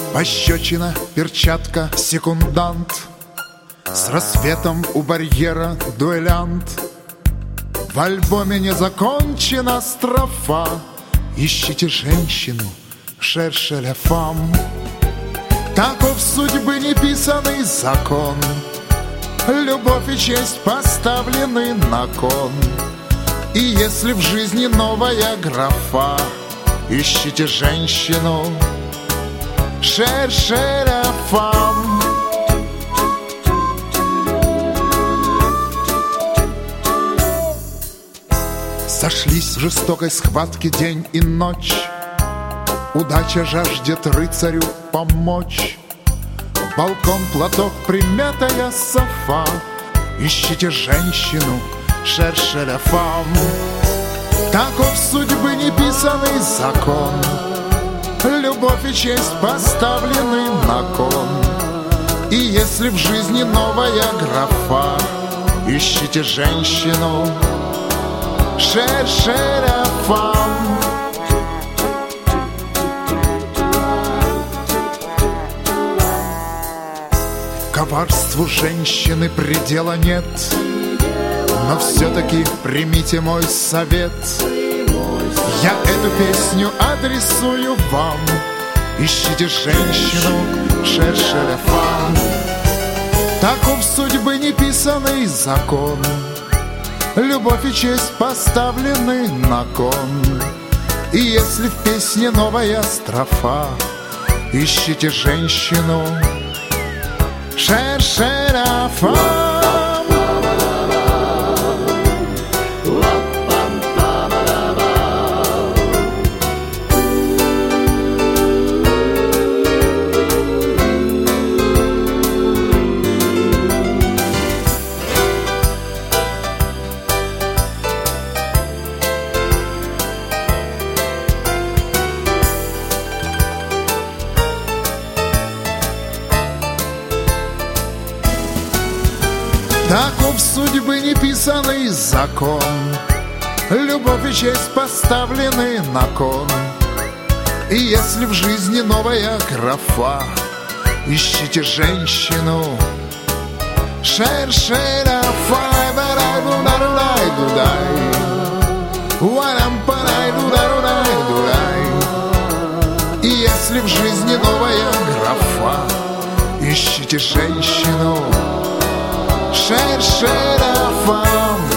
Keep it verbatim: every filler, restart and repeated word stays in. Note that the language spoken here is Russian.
Пощечина, перчатка, секундант, с рассветом у барьера дуэлянт. В альбоме не закончена строфа. Ищите женщину, шерше ля фам. Таков судьбы неписанный закон. Любовь и честь поставлены на кон. И если в жизни новая графа, ищите женщину, шерше ля фам. Сошлись в жестокой схватке день и ночь. Удача жаждет рыцарю помочь. Балкон, платок, примятая софа. Ищите женщину, шерше ля фам. Таков судьбы неписанный закон. Любовь и честь поставлены на кон. И если в жизни новая графа, ищите женщину, шерше ля фам. Коварству женщины предела нет, но все-таки примите мой совет. Я эту песню адресую вам. Ищите женщину, шерше ля фам. Таков судьбы неписанный закон. Любовь и честь поставлены на кон. И если в песне новая строфа, ищите женщину, шерше ля фам. Таков судьбы неписанный закон. Любовь и честь поставлены на кон. И если в жизни новая графа, ищите женщину, шерше ля фам. И если в жизни новая графа, ищите женщину, шерше ля фам.